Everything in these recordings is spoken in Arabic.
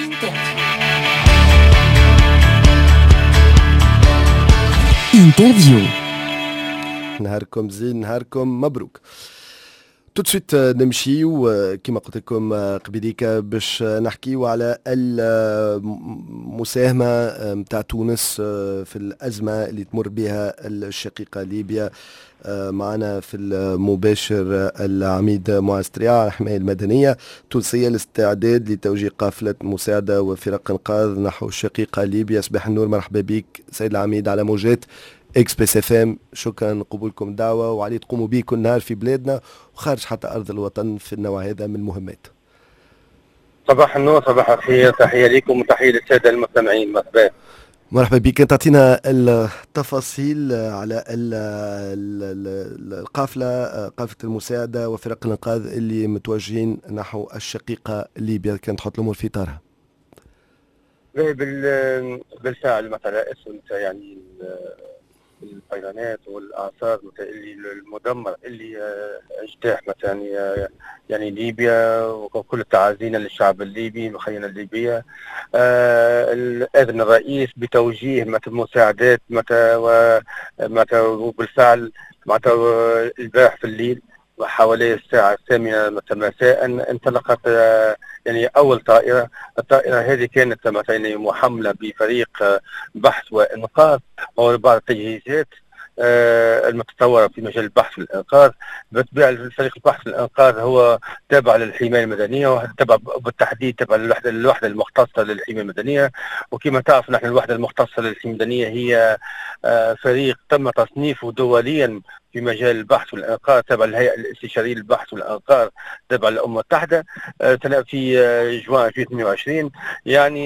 انترفيو. نهاركم زين، نهاركم مبروك. تو سويت نمشيو كما قلت لكم قبيليك باش نحكيو على المساهمة متاع تونس في الأزمة اللي تمر بها الشقيقة ليبيا. معنا في المباشر العميد معز ترياع الحماية المدنية التونسية، الاستعداد لتوجيه قافلة مساعدة وفرق انقاذ نحو الشقيقة ليبيا. صباح النور، مرحبا بك سيد العميد على موجات اكسبريس اف ام. شكرا قبولكم دعوة وعلي تقوموا به كل نهار في بلادنا وخارج حتى أرض الوطن في النوع هذا من المهمات. صباح النور، صباح الخير، تحية لكم وتحية للسادة المستمعين. مرحبا. مرحبا بك. تعطينا التفاصيل على القافلة، قافلة المساعدة وفرق الإنقاذ اللي متوجهين نحو الشقيقة ليبيا، كانت تحط الأمور في إطارها. بالفعل مثلا اسم يعني الفيضانات والآثار اللي المدمر اللي اجتاح مثلا يعني ليبيا، وكل تعازينا للشعب الليبي والخيانة الليبية. أذن الرئيس بتوجيه مساعدات وبالفعل البارح في الليل وحوالي الساعة 8 مساء انطلقت يعني أول طائرة. الطائرة هذه كانت مثلا محملة بفريق بحث وإنقاذ وبعض التجهيزات المتطورة في مجال البحث والإنقاذ. بالطبع فريق البحث والإنقاذ هو تابع للحماية المدنية، وتابع بالتحديد تابع للوحدة المختصة للحماية المدنية. وكما تعرف نحن الوحدة المختصة للحماية المدنية هي فريق تم تصنيفه دوليا في مجال البحث والإنقاذ، تابع للهيئة الاستشارية للبحث والإنقاذ تابع للأمم المتحدة في جوان 2022. يعني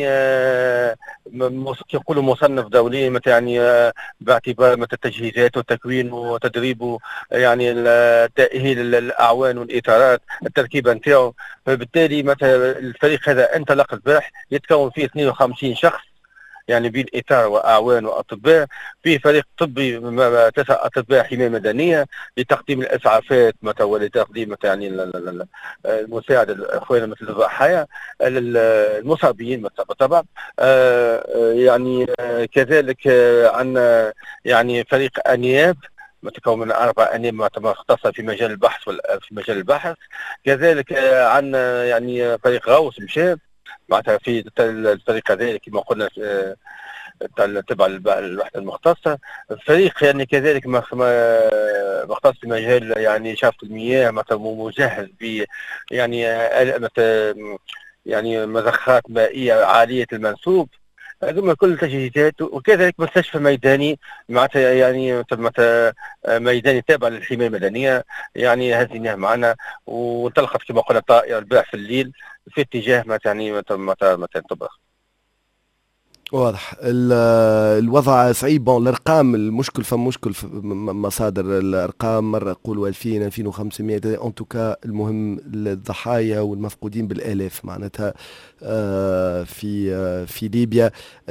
يقولوا مصنف دولي متى يعني باعتبار متى التجهيزات وتكوين وتدريبه، يعني تأهيل الأعوان والإطارات التركيبة نتاعو. فبالتالي متى الفريق هذا انطلق البارح يتكون فيه 52 شخص، يعني بين إطار وأعوان وأطباء. في فريق طبي 9 أطباء حماية مدنية لتقديم الإسعافات ولتقديم يعني المساعدة للإخوان مثل الضحايا المصابين بالطبع. يعني كذلك عندنا يعني فريق أنياب متكون من 4 أنياب مختصة في مجال البحث في مجال البحث. كذلك عندنا يعني فريق غوص مشاب معناتها في الفريق هذا كما قلنا تبع الوحدة المختصة. فريق يعني كذلك مختص في مجال يعني شافة المياه مثلا مجهز ب يعني مضخات مائية عالية المنسوب. هذوما كل التجهيزات. وكذلك مستشفى ميداني معناتها يعني ميداني تابع للحماية المدنية يعني هزيناه معنا. وانطلقت كما قلنا طائرة البارح في الليل في اتجاه متى تبرخ. واضح. الوضع صعيب. الارقام المشكل فمشكل في مصادر الارقام، مره يقولوا 2000 2500 ان توكا. المهم الضحايا والمفقودين بالالاف معناتها في ليبيا.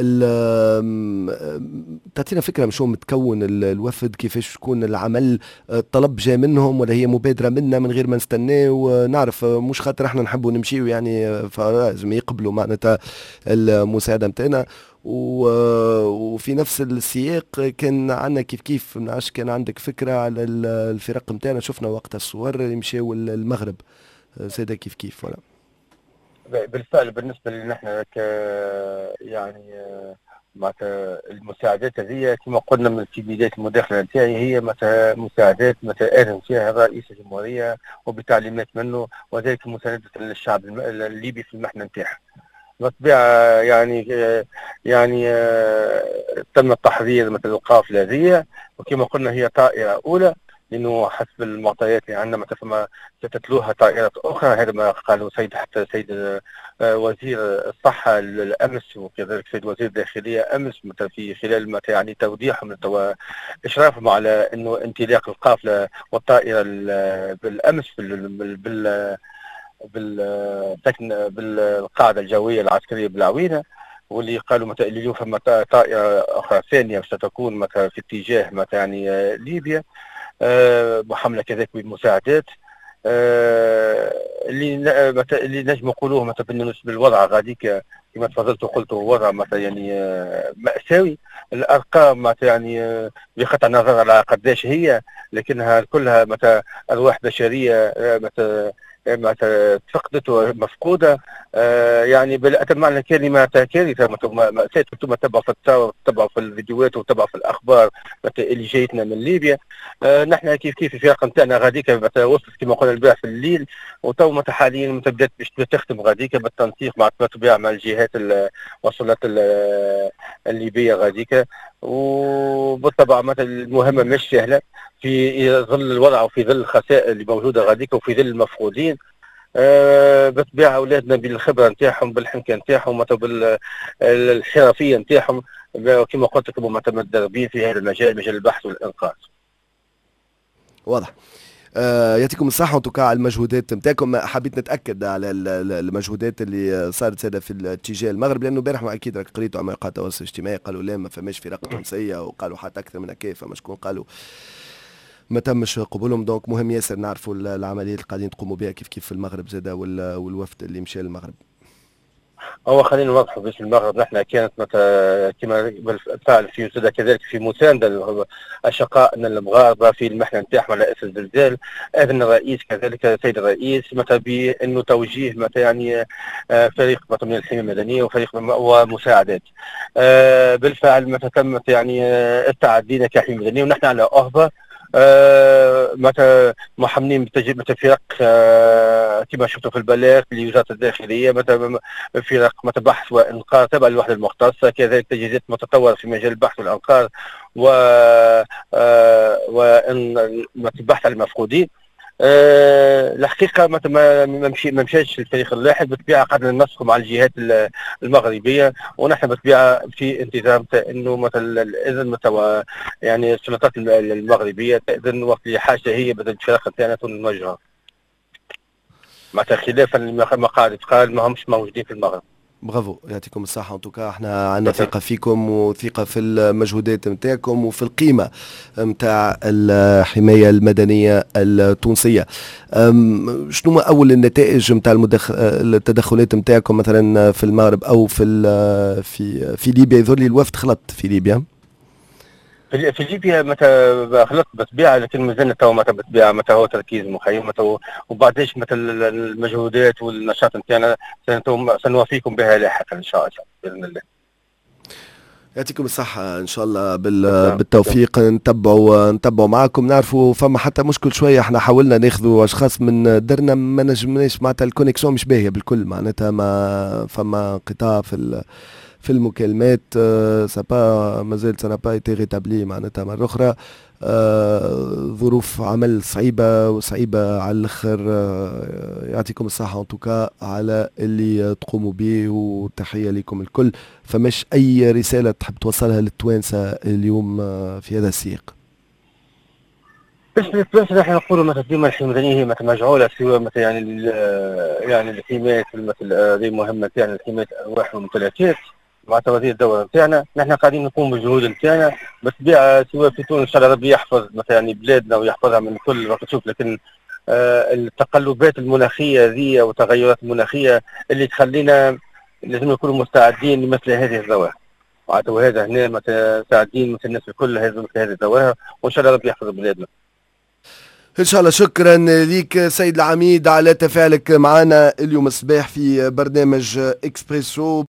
تعطينا فكره مشو متكون الوفد، كيفاش يكون العمل؟ الطلب جاء منهم ولا هي مبادره منا من غير ما نستناو نعرف؟ مش خاطر احنا نحبوا نمشيو يعني فلازم يقبلوا معناتها المساعده نتاعنا. وفي نفس السياق كان عندنا كيف منعرفش كان عندك فكرة على الفرق متاعنا؟ شفنا وقت الصور يمشيو المغرب سيدا كيف ولا؟ بالفعل بالنسبة لنا نحن يعني معناتها المساعدات هذه كما قلنا من في بداية المداخلة نتاعي هي معناتها مساعدات آذن فيها رئيس الجمهورية وبتعليمات منه، وذلك مساندة للشعب الليبي في المحنة نتاعها. بالطبيعة يعني تم التحضير مثل القافلة هذه، وكما قلنا هي طائرة أولى لأنه حسب المعطيات اللي عندنا مثل ما ستتلوها طائرات أخرى. هذا ما قاله حتى سيد وزير الصحة الأمس، وكذلك سيد وزير الداخلية أمس مثل في خلال يعني توديعهم إشرافهم على أنه انطلاق القافلة والطائرة بالأمس بالقاعدة الجوية العسكرية بالعوينة. واللي قالوا متى اليوم فما طائرة أخرى ثانية ستكون متى في اتجاه متى يعني ليبيا محملة كذلك بالمساعدات. اللي نجم نقولوه متى بالنسبة للوضع غاديك كما تفضلت وقلت وضع مثلا يعني مأساوي. الأرقام مثلا يعني بقطع النظر على قداش هي، لكنها كلها مثلا أرواح بشرية متى فقدت ومفقودة. يعني بالأتم معنى الكلمة كارثة، مأساة. كنتم تتبعوا في الفيديوهات وتتبعوا في الأخبار اللي جايتنا من ليبيا. نحن كيف الفرق نتاعنا غاديك وصلت كما قلنا البارح في الليل، وتو حاليا بدات باش تختم غاديك بالتنسيق مع بالطبيعه مع الجهات وصلت الليبيه غاديك. وبالطبع مثلا المهمه مش سهله في ظل الوضع وفي ظل الخسائر اللي موجوده غاديك وفي ظل المفقودين. بطبيعه اولادنا بالخبره نتاعهم بالحنكه نتاعهم بالحرفيه نتاعهم كما قلت لكم متدربين في هذا المجال، مجال البحث والانقاذ. واضح. يعطيكم الصحة وتوقع على المجهودات نتاعكم. حبيت نتأكد على المجهودات اللي صارت سادة في اتجاه المغرب، لأنه امبارح أكيد راك قريتوا على مواقع التواصل الاجتماعي قالوا لا ما فماش فرق تونسية، وقالوا حتى أكثر من هكا فما شكون قالوا ما تمش قبولهم. دونك مهم ياسر نعرفوا العمليات اللي قاعدين تقوموا بها كيف في المغرب زادا والوفد اللي مشى للمغرب. هو خلينا نوضحوا باش المغرب نحن كانت كما بالفعل في زاد كذلك في مسانده اشقائنا المغاربه في المحنه نتاعهم على اثر الزلزال. اذن الرئيس كذلك السيد الرئيس بانه توجيه يعني فريق من الحمايه المدنيه وفريق ومساعدات. بالفعل تمت يعني التعدينا كحمايه مدنيه ونحن على اهبه متى محملين بفرق كما شفتوا في البلاغ لوزاره الداخليه، متى فرق بحث وانقاذ تبع الوحده المختصه، كذلك تجهيزات متطوره في مجال البحث والانقاذ والبحث عن المفقودين. الحقيقه ما مشاش الفريق اللاحق، بالطبيعه قعدنا ننسقوا مع الجهات المغربيه، ونحن بالطبيعه في انتظام انه مثلا الاذن يعني السلطات المغربيه تاذن وقت حاجه هي بدل الفرق نتاعنا نوجهها. معناتها خلافا لما قاعد يتقال ما همش موجودين في المغرب. برافو، يعطيكم الصحة. انتوكا احنا عندنا ثقة فيكم وثقة في المجهودات نتاعكم وفي القيمة نتاع الحماية المدنية التونسية. شنو أول النتائج نتاع التدخلات نتاعكم مثلا في المغرب أو في ليبيا؟ يظهر لي الوفد خلط في ليبيا. في ليبيا متى خلطت بالطبيعه، لكن مازلنا تو بالطبيعه هو تركيز مخيم وبعدش المجهودات والنشاط نتاعنا سنوافيكم بها لاحقا ان شاء الله باذن الله. يعطيكم الصحة إن شاء الله بالتوفيق. نتبعوا معكم. نعرفوا فما حتى مشكل شوية، احنا حاولنا ناخذوا أشخاص من درنا ما نجمناش، معناتها الكونيكسيون مش باهية بالكل، معناتها ما فما انقطاع في المكالمات. سابا مازال سنا با ايتي ريتابلي معناتها مرة أخرى. ظروف عمل صعيبة على الآخر. يعطيكم الصحة ان توكا على اللي تقوموا به، وتحية لكم الكل. فمش أي رسالة تحب توصلها للتوانسة اليوم في هذا السياق؟ بس نحن نقولوا ديما الحماية المدنية هي مجعولة سوى يعني الحماية هذه مهمة نتاعنا، الحماية الأرواح والممتلكات مع توازي الدورة نتاعنا. نحن قاعدين نقوم بالجهود نتاعنا بالطبيعة سواء في تونس ان شاء الله ربي يحفظ يعني بلادنا ويحفظها من كل وقت تشوف، لكن التقلبات المناخية ذي والتغيرات المناخية اللي تخلينا لازم نكونوا مستعدين لمثل هذه الظواهر. وهذا هنا مستعدين مثل الناس الكل مثل هذه الظواهر، وان شاء الله ربي يحفظ بلادنا ان شاء الله. شكرا ليك سيد العميد على تفاعلك معنا اليوم الصباح في برنامج اكسبريسو.